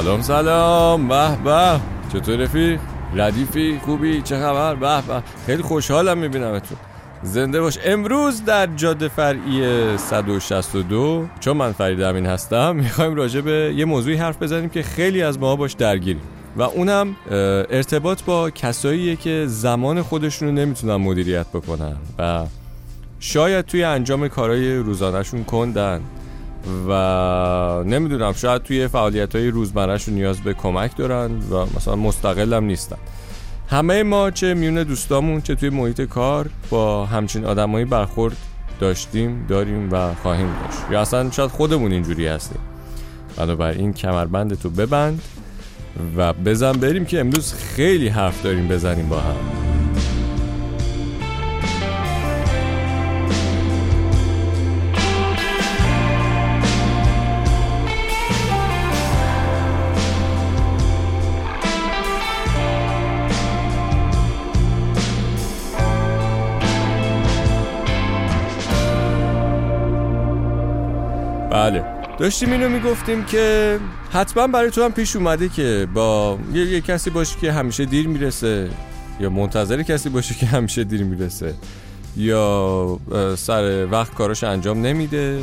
سلام. به به، چطور رفیق؟ ردیفی؟ خوبی؟ چه خبر؟ به به، خیلی خوشحالم میبینمتون. زنده باش. امروز در جاده فرعی 162 چون من فرید امین هستم میخوایم راجع به یه موضوعی حرف بزنیم که خیلی از ما باش درگیریم و اونم ارتباط با کساییه که زمان خودشون رو نمیتونن مدیریت بکنن و شاید توی انجام کارهای روزانه‌شون کندن و نمیدونم شاید توی فعالیت‌های روزمره‌شون نیاز به کمک دارن و مثلا مستقل هم نیستن. همه ما چه میون دوستامون چه توی محیط کار با همچین آدمایی برخورد داشتیم، داریم و خواهیم داشت، یا اصلا شاید خودمون اینجوری هستیم. بنابراین کمربندتو ببند و بزن بریم که امروز خیلی حرف داریم بزنیم با هم. بله، داشتیم اینو میگفتیم که حتما برای تو هم پیش اومده که با یه کسی باشی که همیشه دیر میرسه، یا منتظر کسی باشی که همیشه دیر میرسه، یا سر وقت کاراش انجام نمیده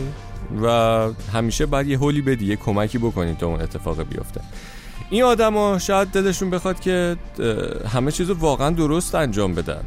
و همیشه باید یه هولی بدی، یه کمکی بکنی تا اون اتفاق بیفته. این آدما شاید دلشون بخواد که همه چیزو واقعا درست انجام بدن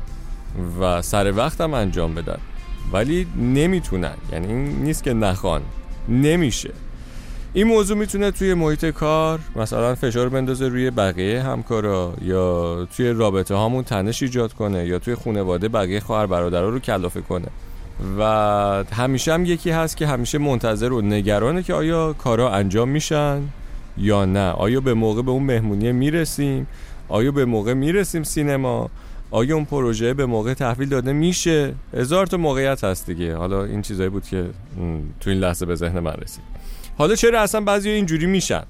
و سر وقت هم انجام بدن، ولی نمیتونن. یعنی این نیست که نخوان، نمیشه. این موضوع میتونه توی محیط کار مثلا فشار بندازه روی بقیه همکارا، یا توی رابطه هامون تنش ایجاد کنه، یا توی خانواده بقیه خواهر برادرها رو کلافه کنه. و همیشه هم یکی هست که همیشه منتظر و نگرانه که آیا کارا انجام میشن یا نه، آیا به موقع به اون مهمونی میرسیم، آیا به موقع میرسیم سینما، آیا اون پروژه به موقع تحویل داده میشه. هزار تا موقعیت هست دیگه. حالا این چیزایی بود که تو این لحظه به ذهن من رسید. حالا چرا اصلا بعضیا اینجوری میشن؟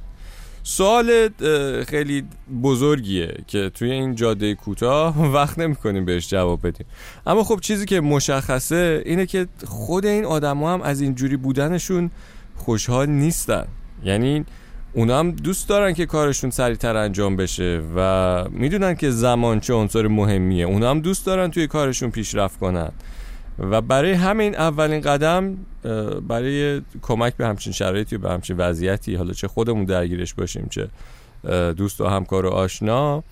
سوال خیلی بزرگیه که توی این جاده کوتاه وقت نمی‌کنیم بهش جواب بدیم. اما خب چیزی که مشخصه اینه که خود این آدم‌ها هم از اینجوری بودنشون خوشحال نیستن. یعنی اونا هم دوست دارن که کارشون سریعتر انجام بشه و میدونن که زمان چه عنصر مهمیه. اونا هم دوست دارن توی کارشون پیشرفت کنن و برای همین اولین قدم برای کمک به همچین شرایطی و به همچین وضعیتی، حالا چه خودمون درگیرش باشیم چه دوست و همکار و آشنا،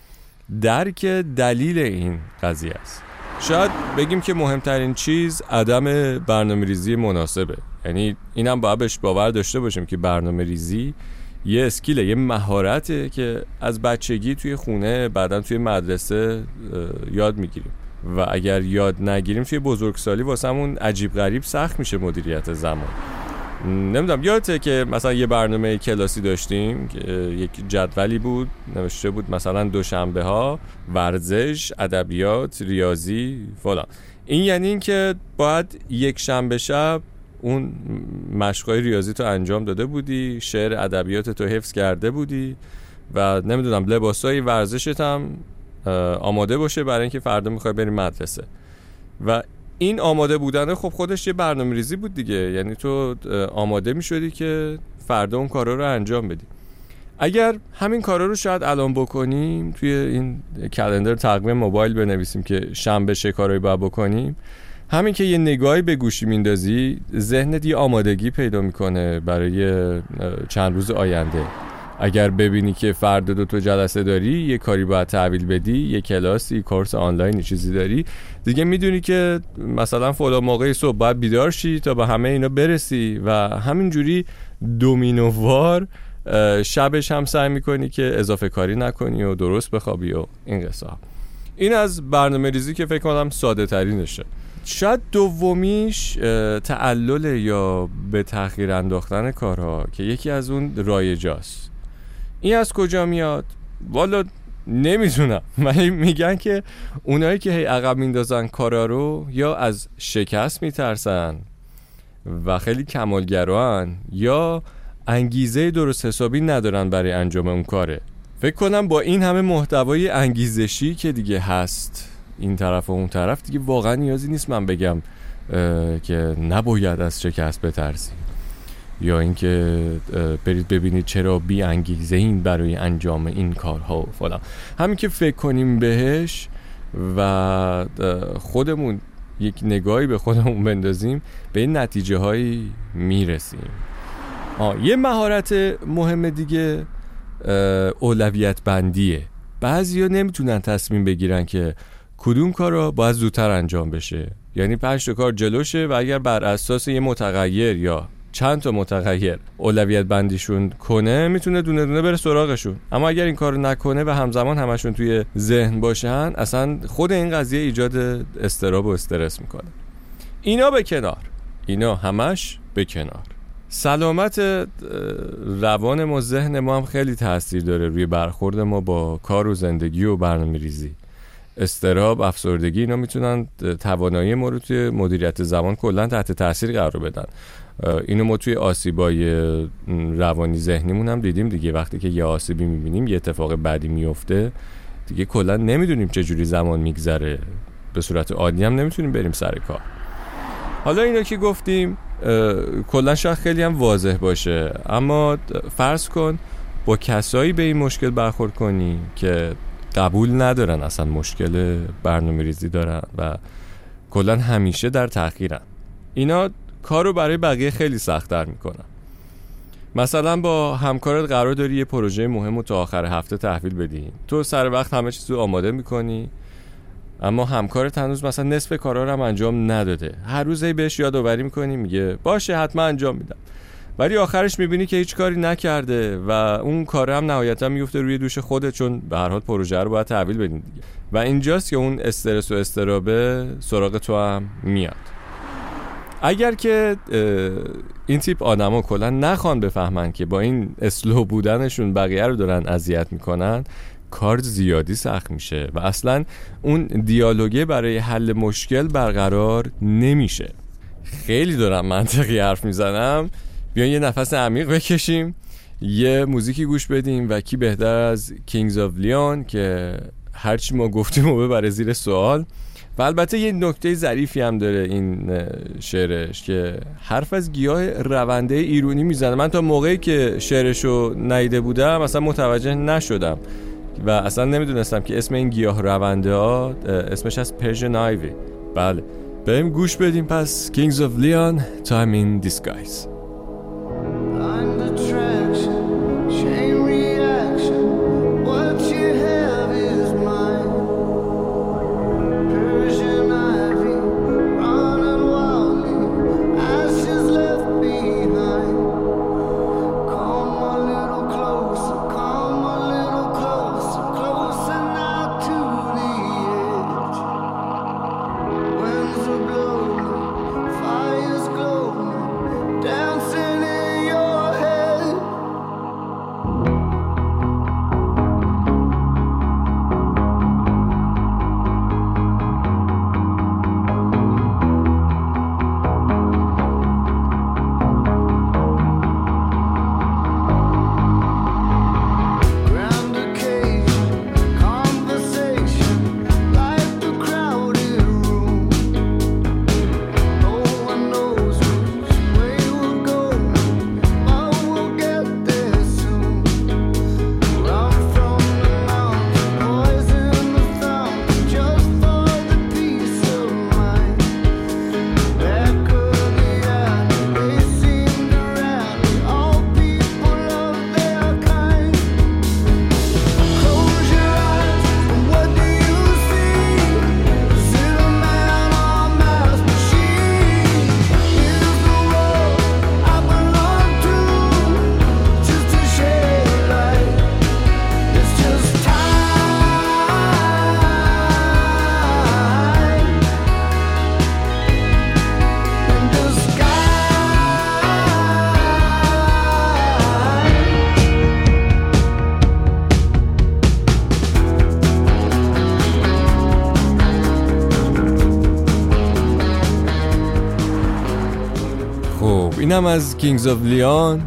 درک دلیل این قضیه است. شاید بگیم که مهمترین چیز عدم برنامه‌ریزی مناسبه. یعنی اینم باید بهش باور داشته باشیم که برنامه‌ریزی یه اسکیله، یه مهارته که از بچگی توی خونه بعدن توی مدرسه یاد میگیریم و اگر یاد نگیریم توی بزرگسالی واسمون عجیب غریب سخت میشه مدیریت زمان. نمیدونم یادته که مثلا یه برنامه کلاسی داشتیم که یک جدولی بود نوشته بود مثلا دوشنبه ها ورزش، ادبیات، ریاضی فلان. این یعنی این که باید یک شنبه شب اون مشقای ریاضی تو انجام داده بودی، شعر ادبیات تو حفظ کرده بودی و نمیدونم لباسای ورزشت هم آماده باشه برای اینکه فردا میخوای بری مدرسه. و این آماده بودن خب خودش یه برنامه‌ریزی بود دیگه. یعنی تو آماده میشدی که فردا اون کارا رو انجام بدی. اگر همین کارا رو شاید الان بکنیم، توی این کلندر تقویم موبایل بنویسیم که شنبه چه کارایی باید بکنیم، همین که یه نگاهی به گوشی میندازی ذهنت یه آمادگی پیدا میکنه برای چند روز آینده. اگر ببینی که فردا 2 جلسه داری، یه کاری باید تحویل بدی، یه کلاسی، کورس آنلاین چیزی داری، دیگه میدونی که مثلا فلان موقع صبح باید بیدار شی تا به همه اینا برسی و همینجوری دومینووار شبش هم سعی میکنی که اضافه کاری نکنی و درست بخوابی و این قصه. این از برنامه ریزی که فکر کنم ساده ترینشه. شاید دومیش تعلل یا به تأخیر انداختن کارها که یکی از اون رایجاست. این از کجا میاد؟ والا نمیدونم، ولی میگن که اونایی که هی عقب میندازن کارا رو یا از شکست میترسن و خیلی کمالگران، یا انگیزه درست حسابی ندارن برای انجام اون کاره. فکر کنم با این همه محتوای انگیزشی که دیگه هست این طرف و اون طرف، دیگه واقعا نیازی نیست من بگم که نباید از شکست بترسی. یا اینکه برید ببینید چرا بی انگیزه این برای انجام این کارها و فلان. همین که فکر کنیم بهش و خودمون یک نگاهی به خودمون بندازیم به این نتیجه هایی میرسیم. یه مهارت مهم دیگه اولویت بندیه. بعضیا نمیتونن تصمیم بگیرن که کدوم کارا باید زودتر انجام بشه، یعنی 5 تا کار جلوشه و اگر بر اساس یه متغیر یا چند تا متغیر اولویت بندیشون کنه میتونه دونه دونه بره سراغشون، اما اگر این کارو نکنه و همزمان همشون توی ذهن باشن اصلا خود این قضیه ایجاد اضطراب و استرس میکنه. اینا به کنار، اینا همش به کنار. سلامت روان ما، ذهن ما هم خیلی تاثیر داره روی برخورد ما با کار و زندگی و برنامه‌ریزی. اضطراب، افسردگی، اینا میتونن توانایی ما رو توی مدیریت زمان کلا تحت تاثیر قرار بدن. اینو ما توی آسیبای روانی ذهنیمون هم دیدیم دیگه. وقتی که یه آسیبی میبینیم، یه اتفاق بدی میفته، دیگه کلا نمیدونیم چه جوری زمان میگذره، به صورت عادی هم نمیتونیم بریم سر کار. حالا اینا که گفتیم کلا شاید خیلی هم واضح باشه، اما فرض کن با کسایی به این مشکل برخورد کنی که قبول ندارن اصلا مشکل برنامه‌ریزی دارن و کلا همیشه در تأخیرن. اینا کارو برای بقیه خیلی سخت‌تر میکنن. مثلا با همکارت قرار داری یه پروژه مهم رو تا آخر هفته تحویل بدی، تو سر وقت همه چیزو آماده میکنی، اما همکارت هنوز مثلا نصف کارا رو هم انجام نداده. هر روز بهش یادآوری میکنی، میگه باشه حتما انجام میدم، ولی آخرش میبینی که هیچ کاری نکرده و اون کار هم نهایتا میفته روی دوش خودت، چون به هر حال پروژه رو باید تحویل بدین دیگه. و اینجاست که اون استرس و استرابه سراغ تو هم میاد. اگر که این تیپ آدما کلا نخوان بفهمن که با این اسلو بودنشون بقیه رو دارن اذیت میکنن، کار زیادی سخت میشه و اصلا اون دیالوگه برای حل مشکل برقرار نمیشه. خیلی دارم منطقی حرف میزنم. بیاین یه نفس عمیق بکشیم، یه موزیکی گوش بدیم و کی بهتر از کینگز آف لیون که هرچی ما گفتیم رو ببره زیر سوال. و البته یه نکته ظریفی هم داره این شعرش که حرف از گیاه رونده ایرونی میزنه. من تا موقعی که شعرشو ندیده بودم اصلا متوجه نشدم و اصلا نمیدونستم که اسم این گیاه رونده ها اسمش از پرژن آیوی. بله، بریم گوش بدیم پس Kings of Leon, Time in Disguise. اینم از کینگز آف لیون.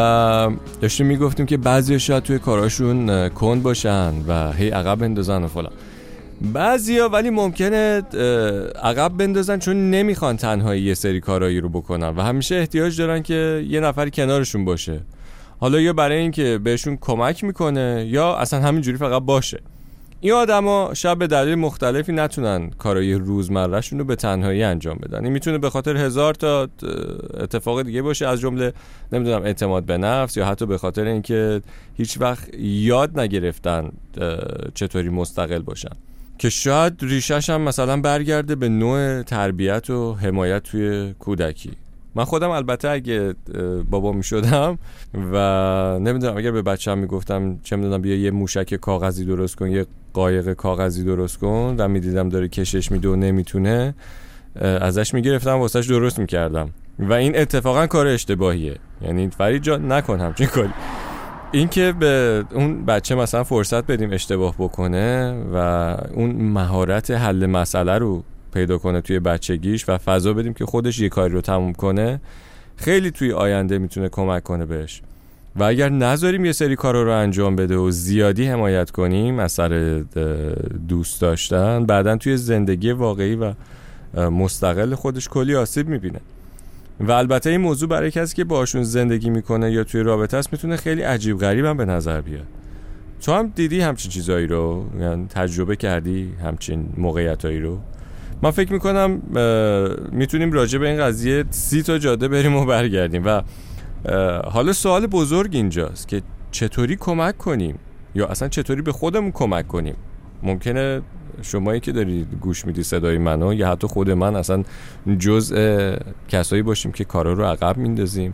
و داشتیم میگفتیم که بعضی شاید توی کاراشون کند باشن و هی عقب اندازن و فلان. بعضیا ولی ممکنه عقب بندازن چون نمیخوان تنهایی یه سری کارایی رو بکنن و همیشه احتیاج دارن که یه نفر کنارشون باشه، حالا یا برای اینکه بهشون کمک میکنه یا اصلا همینجوری فقط باشه. این آدما شاید به دلیل مختلفی نتونن کارهای روزمرهشون رو به تنهایی انجام بدن. این میتونه به خاطر 1000 تا اتفاق دیگه باشه، از جمله نمیدونم اعتماد به نفس، یا حتی به خاطر اینکه هیچ وقت یاد نگرفتن چطوری مستقل باشن، که شاید ریشش هم مثلا برگرده به نوع تربیت و حمایت توی کودکی. من خودم البته اگه بابا می شدم و نمیدونم اگر به بچه‌م میگفتم چه میدونم بیا یه موشک کاغذی درست کن، یه قایق کاغذی درست کن، و میدیدم داره کشش میده و نمیتونه، ازش میگرفتم واسش درست میکردم. و این اتفاقا کار اشتباهیه. یعنی فرید جان نکن همچین کاری. این که به اون بچه مثلا فرصت بدیم اشتباه بکنه و اون مهارت حل مسئله رو پیدا کنه توی بچگیش و فضا بدیم که خودش یه کاری رو تموم کنه، خیلی توی آینده میتونه کمک کنه بهش. و اگر نذاریم یه سری کارا رو انجام بده و زیادی حمایت کنیم از سر دوست داشتن، بعدن توی زندگی واقعی و مستقل خودش کلی آسیب میبینه. و البته این موضوع برای کسی که باشون زندگی میکنه یا توی رابطه است میتونه خیلی عجیب غریب هم به نظر بیاد. تو هم دیدی همچین چیزایی رو؟ یعنی تجربه کردی همچین موقعیتایی رو؟ من فکر میکنم میتونیم راجع به این قضیه 30 تا جاده بریم و برگردیم. و حالا سوال بزرگ اینجاست که چطوری کمک کنیم یا اصلا چطوری به خودمون کمک کنیم. ممکنه شمایی که دارید گوش میدی صدای منو یا حتی خود من اصلا جزء کسایی باشیم که کارا رو عقب میندازیم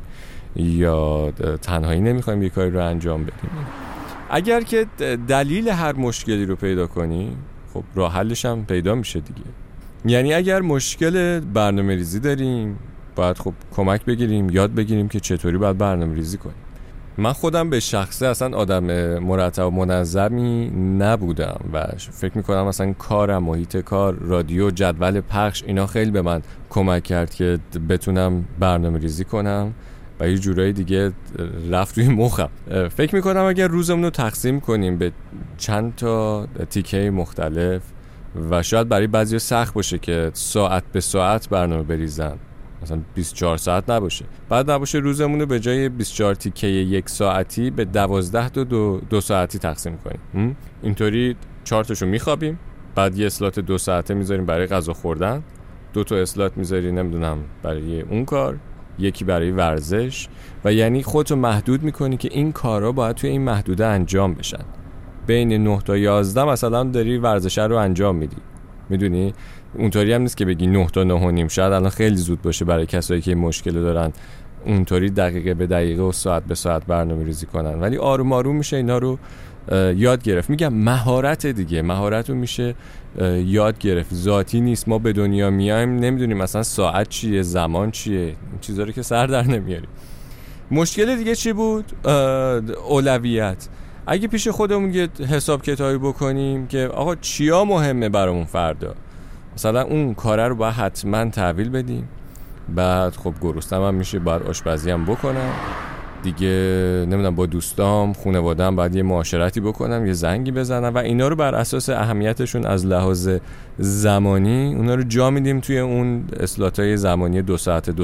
یا تنهایی نمیخوایم یه کاری رو انجام بدیم. اگر که دلیل هر مشکلی رو پیدا کنی، خب راه حلش هم پیدا میشه دیگه. یعنی اگر مشکل برنامه‌ریزی داریم، باید خب کمک بگیریم، یاد بگیریم که چطوری باید برنامه‌ریزی کنیم. من خودم به شخصه اصلا آدم مرتب و منظمی نبودم و فکر میکنم اصلا کارم، محیط کار، رادیو، جدول پخش، اینا خیلی به من کمک کرد که بتونم برنامه‌ریزی کنم و یه جورایی دیگه رفت توی مخم. فکر میکنم اگر روزمون رو تقسیم کنیم به چند تا تیکه مختلف و شاید برای بعضی سخت باشه که ساعت به ساعت برنامه بریزن، مثلا 24 ساعت نباشه، بعد نباشه روزمون رو به جای 24 تیکه 1 ساعتی به 12 تا 2 ساعتی تقسیم کنیم. اینطوری 4 تاشو میخوابیم، بعد یه اسلات 2 ساعته میذاریم برای غذا خوردن، 2 تا اسلات میذاری نمیدونم برای اون کار، یکی برای ورزش، و یعنی خودتو محدود میکنی که این کارا باید توی این محدوده انجام بشن. بین 9 تا 11 مثلا داری ورزش رو انجام میدی. میدونی اونطوری هم نیست که بگی 9 تا 9 و نیم، شاید الان خیلی زود باشه برای کسایی که این مشکل دارن اونطوری دقیقه به دقیقه و ساعت به ساعت برنامه‌ریزی کنن، ولی آروم آروم میشه اینا رو یاد گرفت. میگم مهارت دیگه، مهارت رو میشه یاد گرفت، ذاتی نیست. ما به دنیا میایم نمیدونیم مثلا ساعت چیه، زمان چیه، این چیزا رو که سر در نمیاریم. مشکل دیگه چی بود؟ اولویت. اگه پیش خودمون یه حساب کتابی بکنیم که آقا چیا مهمه برامون فردا، مثلا اون کاره رو باید حتما تحویل بدیم، بعد خب گرسنه‌م هم میشه باید آشپزی هم بکنم دیگه، نمیدونم با دوستام خانواده‌ام باید یه معاشرتی بکنم، یه زنگی بزنم، و اینا رو بر اساس اهمیتشون از لحاظ زمانی اونا رو جا میدیم توی اون اسلات‌های زمانی 2 ساعته.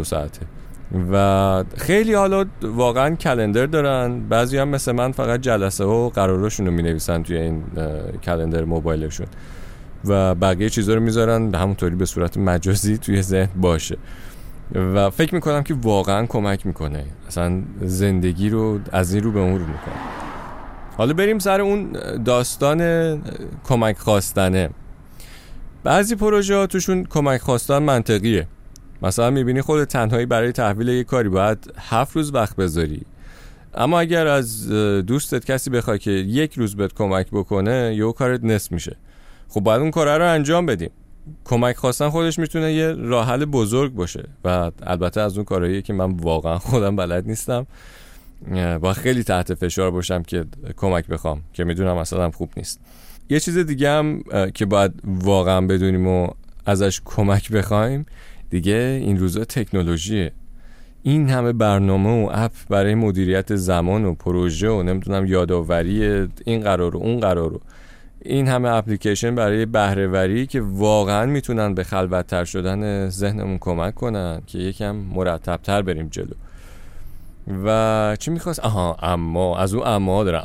و خیلی حالا واقعا کلندر دارن، بعضی هم مثل من فقط جلسه و قرارشون رو مینویسن توی این کلندر موبایلشون و بقیه چیزا رو میذارن همونطوری به صورت مجازی توی ذهن باشه. و فکر میکنم که واقعا کمک میکنه، اصلا زندگی رو از این رو به اون رو میکنه. حالا بریم سر اون داستان کمک خواستنه. بعضی پروژه ها توشون کمک خواستن منطقیه. مثلا میبینی خود تنهایی برای تحویل یک کاری باید 7 روز وقت بذاری، اما اگر از دوستت کسی بخوای که 1 روز بهت کمک بکنه یه کارت نصف میشه. خب باید اون کار رو انجام بدیم. کمک خواستن خودش میتونه یه راه حل بزرگ باشه و البته از اون کارهاییه که من واقعا خودم بلد نیستم، با خیلی تحت فشار باشم که کمک بخوام که میدونم اصلا خوب نیست. یه چیز دیگه هم که باید واقعا بدونیم و ازش کمک بخوایم دیگه، این روزا تکنولوژیه. این همه برنامه و اپ برای مدیریت زمان و پروژه و نمیدونم یادآوری این قرار و اون قرار و این همه اپلیکیشن برای بهره‌وری که واقعا میتونن به خلوت‌تر شدن ذهنمون کمک کنن که یکم مرتب‌تر بریم جلو. و چی میخواست؟ اما از اون اما داره،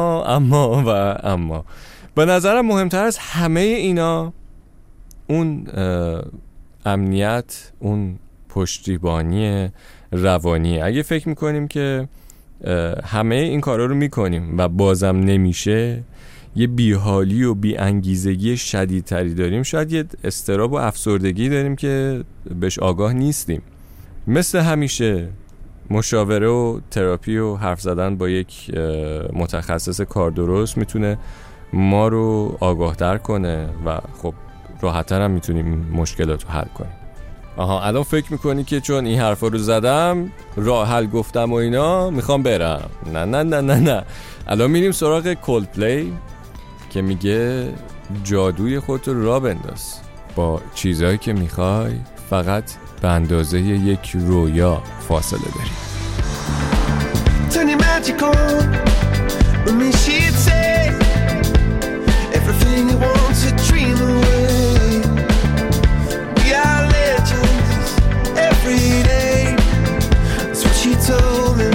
اما به نظرم مهمتر از همه اینا اون امنیت، اون پشتیبانی روانی. اگه فکر میکنیم که همه این کارا رو میکنیم و بازم نمیشه، یه بیحالی و بی‌انگیزگی شدیدتری داریم، شاید یه اضطراب و افسردگی داریم که بهش آگاه نیستیم. مثل همیشه مشاوره و تراپی و حرف زدن با یک متخصص کار درست میتونه ما رو آگاه تر کنه و خب راحت‌تر هم میتونیم مشکلات رو حل کنیم. الان فکر میکنی که چون این حرفا رو زدم راه حل گفتم و اینا میخوام برم. نه. الان میریم سراغ کولدپلی که میگه جادوی خودت رو راه بنداز، با چیزایی که میخوای فقط به اندازه یک رویا فاصله داری. Turn your magic on. With me she'd say everything you want to dream away. We are legends every day. That's what she told me.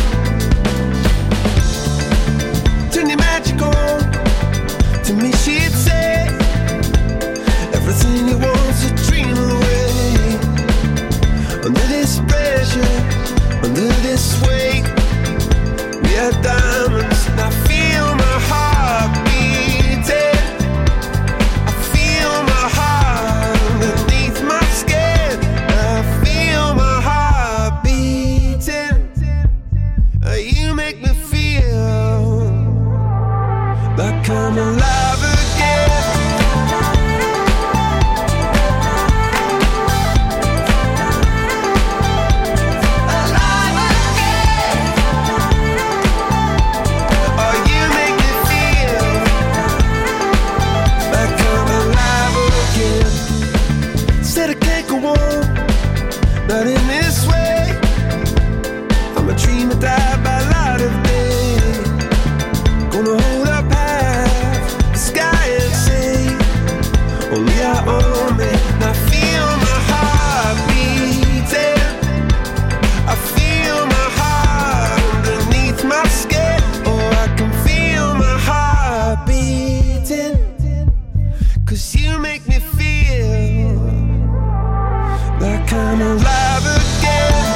Turn your magic on. To me she'd say everything you want to dream away. Under this pressure, under this weight, we are diamonds, and I feel my heart beating. I feel my heart underneath my skin. I feel my heart beating. You make me feel like I'm alive again. Not in this way. I'm a dreamer died by light of day. Gonna hold up half the sky and say only I own me. And I feel my heart beating. I feel my heart underneath my skin. Oh, I can feel my heart beating. 'Cause you make me feel like I'm alive again.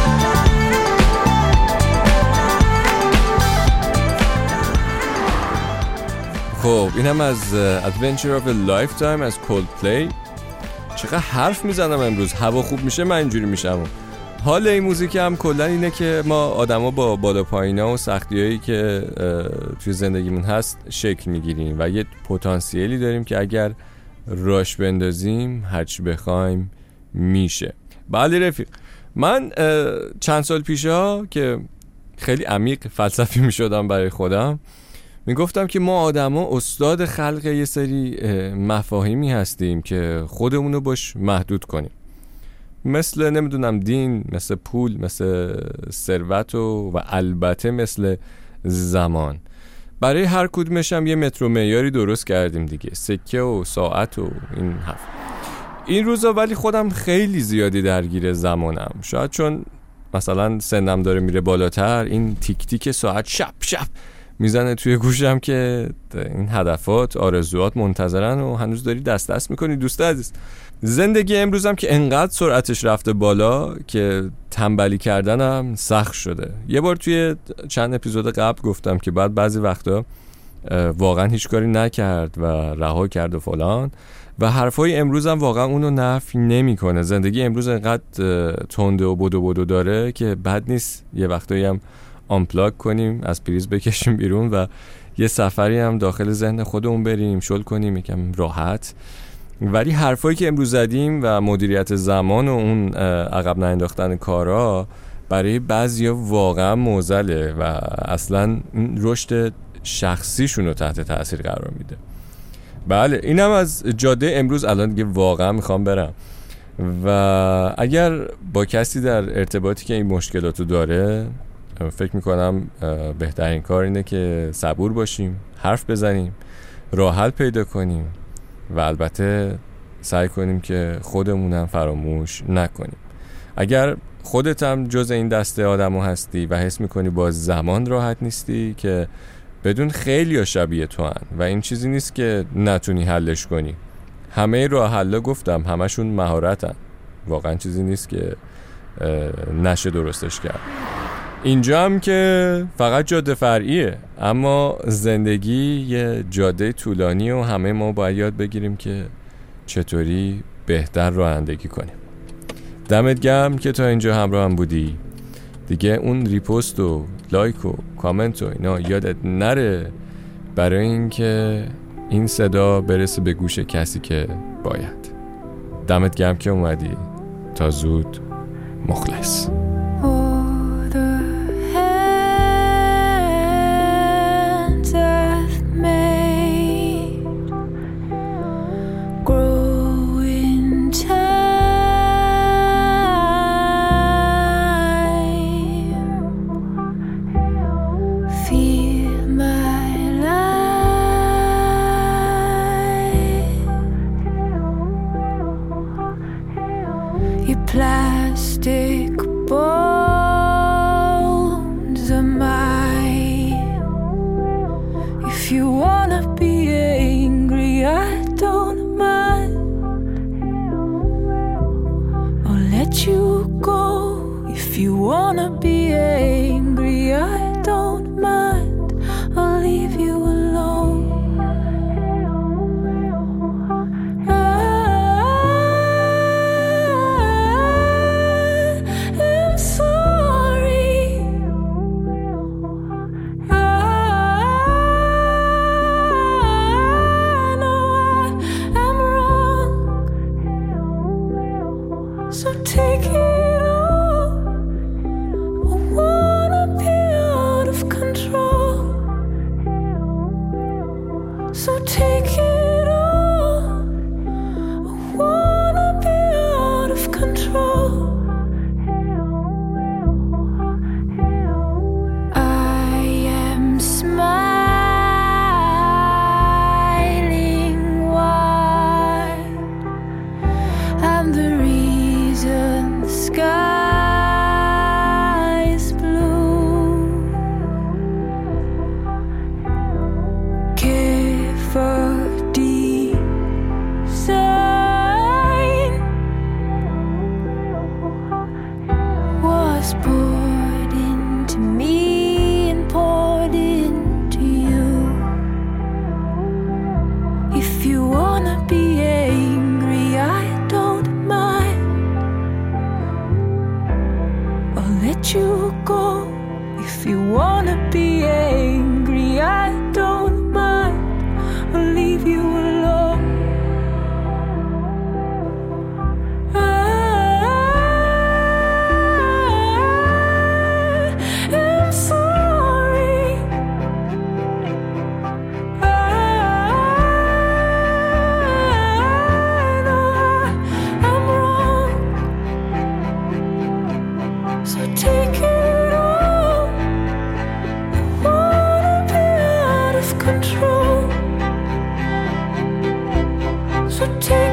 خب اینم از Adventure of a Lifetime از کولدپلی. چقدر حرف میزنم امروز، هوا خوب میشه من اینجوری میشم. حال این موزیک هم کلا اینه که ما آدما با بالا پایینا و سختیایی که توی زندگیمون هست شکل میگیریم و یه پتانسیلی داریم که اگر راش بندازیم هرچی بخوایم میشه. بله رفیق، من چند سال پیشا که خیلی عمیق فلسفی میشدم برای خودم، میگفتم که ما آدما استاد خلق یه سری مفاهیمی هستیم که خودمونو باش محدود کنیم، مثل نمیدونم دین، مثل پول، مثل ثروت و البته مثل زمان. برای هر کدومش هم یه متر و معیاری درست کردیم دیگه، سکه و ساعت و این حرف. این روزا ولی خودم خیلی زیادی درگیر زمانم، شاید چون مثلا سنم داره میره بالاتر، این تیک تیک ساعت شب میزنه توی گوشم که این هدفات، آرزوات منتظرن و هنوز داری دست میکنی. دوست عزیز، زندگی امروزم که انقدر سرعتش رفته بالا که تنبلی کردنم سخت شده. یه بار توی چند اپیزود قبل گفتم که بعضی وقتا واقعا هیچ کاری نکرد و رها کرد و فلان، و حرفای امروزم واقعا اونو نفی نمیکنه. زندگی امروز انقدر تنده و بدو داره که بد نیست یه وقتایی هم آنپلاگ کنیم، از پریز بکشیم بیرون و یه سفری هم داخل ذهن خودمون بریم، شل کنیم یکم راحت. ولی حرفایی که امروز زدیم و مدیریت زمان و اون عقب ننداختن کارا برای بعضیا واقعا معضله و اصلا رشد شخصیشون رو تحت تاثیر قرار میده. بله اینم از جاده امروز. الان دیگه واقعا میخوام برم و اگر با کسی در ارتباطی که این مشکلاتو داره، فکر میکنم بهترین کار اینه که صبور باشیم، حرف بزنیم، راه حل پیدا کنیم و البته سعی کنیم که خودمونم فراموش نکنیم. اگر خودت هم جز این دسته آدمو هستی و حس میکنی با زمان راحت نیستی، که بدون خیلی شبیه تو هن و این چیزی نیست که نتونی حلش کنی. همه راه حلا گفتم همشون مهارتن، واقعا چیزی نیست که نشه درستش کرد. اینجا هم که فقط جاده فرعیه، اما زندگی یه جاده طولانی و همه ما باید یاد بگیریم که چطوری بهتر رانندگی کنیم. دمت گرم که تا اینجا همراه هم بودی. دیگه اون ریپوست و لایک و کامنت و اینا یادت نره، برای اینکه این صدا برسه به گوش کسی که باید. دمت گرم که اومدی. تا زود. مخلص. Plastic bones are mine. If you wanna be angry, I don't mind. I'll let you go. If you wanna be angry, I don't mind. I'll leave you alone. So take it all. I wanna be out of control. So take it all. I wanna be out of control. I am smiling wide. I'm the the sky is blue. Give a design was poured into me and poured into you. If you wanna be angry, I don't mind. I'll let you go. If you wanna be angry, I don't mind. I'll leave you alone. I am sorry. I know I'm wrong. So take it all. I wanna be out of control. So take